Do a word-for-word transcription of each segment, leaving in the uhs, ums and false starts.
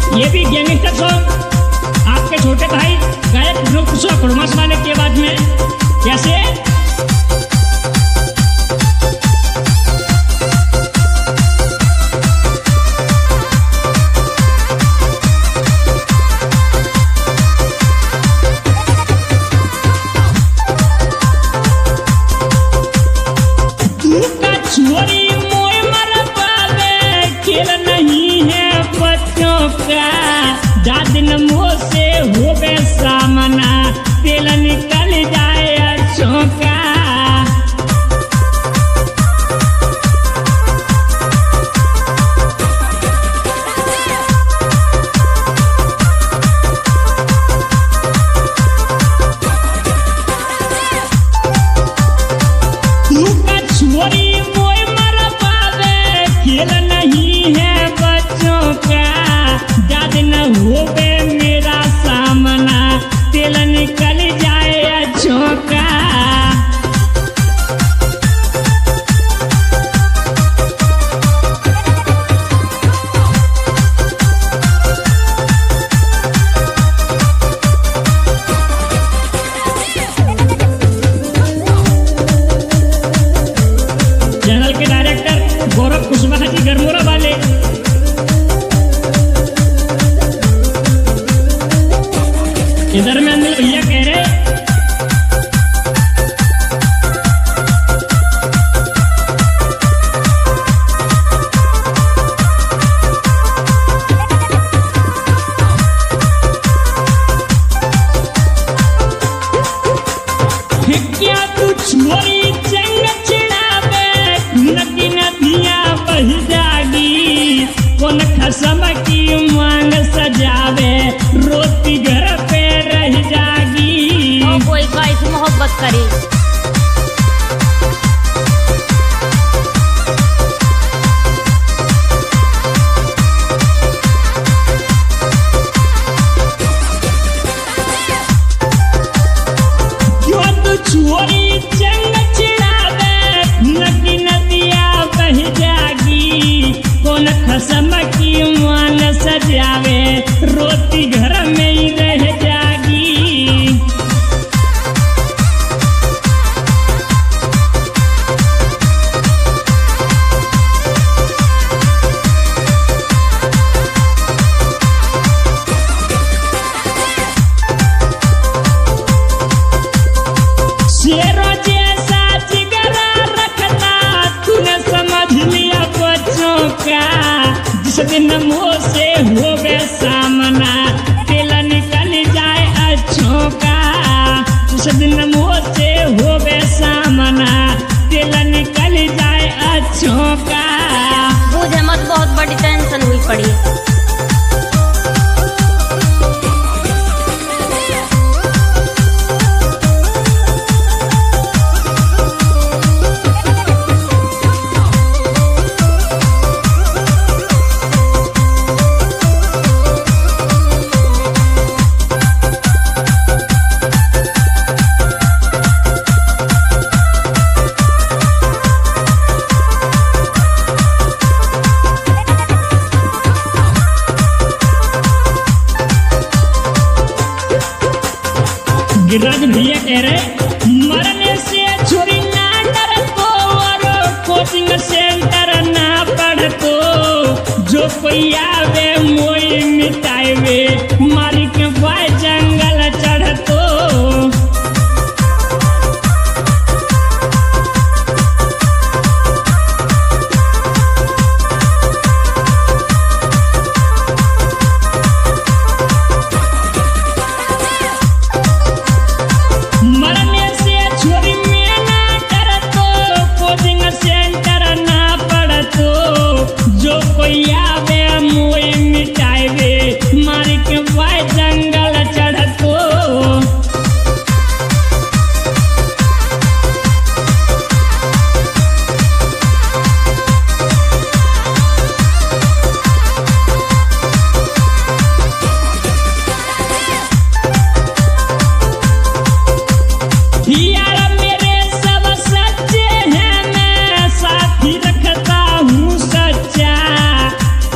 ये भी gangster song आपके छोटे भाई गायक ध्रुव कुशवाहा कुड़मास वाले की आवाज में। कैसे छोरी मोय मर पावे खेल नहीं है बच्चों का, दादिन मुँह से होवे सामना तेल निकल जाए अच्छों का। छोरी खेल नहीं है बच्चों का, जद न होवे मेरा सामना तेल निकल जाए अच्छों का। चैनल के डायरेक्टर गौरव कुशवाहा जी गरमोरा वाले। इधर में अनिल भैया कह रहे क्या तू छोरी चंग चिड़ावे नदी नदिया बह जागी, कौन खसम की मांग सजावे रोती घर पे रह जागी। ओ कोई गाइस मोहब्बत करे छोरी चंग चिड़ावे नदी नदिया बह जागी, कौन खसम की मान सजावे रोती घर में ही रह जागी। शेरों जैसा जिगरा रखना तूने समझ लिया बच्चों का, जिस दिन मुँह से होवे सामना तेल निकल जाए अच्छों का। जिस दिन मुँह से होवे सामना तेल निकल जाए अच्छों का। मुझे मत बहुत बड़ी टेंशन हुई पड़ी। गिरिराज भैया कह रहे मरने से छोरी ना डर तो और कोचिंग सेंटर ना पढ़ तो, जो कोई आवे मोई मिटावे मारी के भाई जंगल चढ़ तो। मरने से छोरी में ना डर तो, कोचिंग सेंटर ना पढ़ तो, जो कोई आवे मोई मिटावे मारी के भाई जंगल चढ़ तो। यार मेरे सब सच्चे हैं, मैं साथी रखता हूँ सच्चा,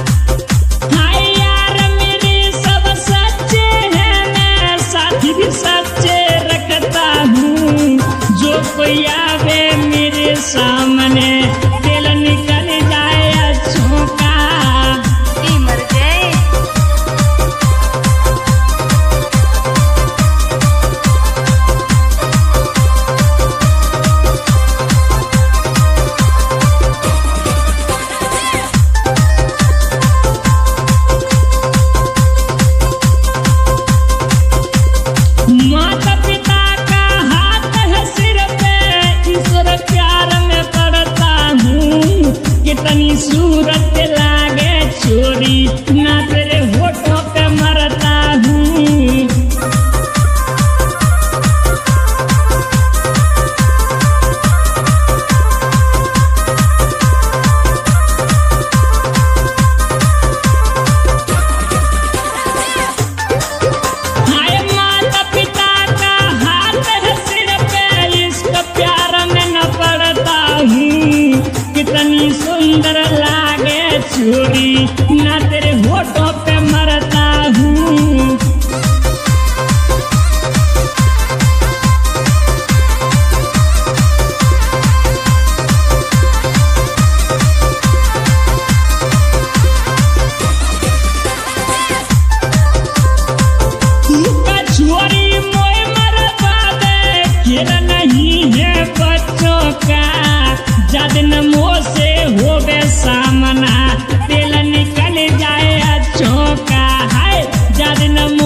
गोरी ना तेरे होठों पे मरता हूँ। छोरी मोए मरवा दे खेल नहीं है बच्चों का जद नमो से होवे सामना तेल निकल जाए अच्छों का है जद नमो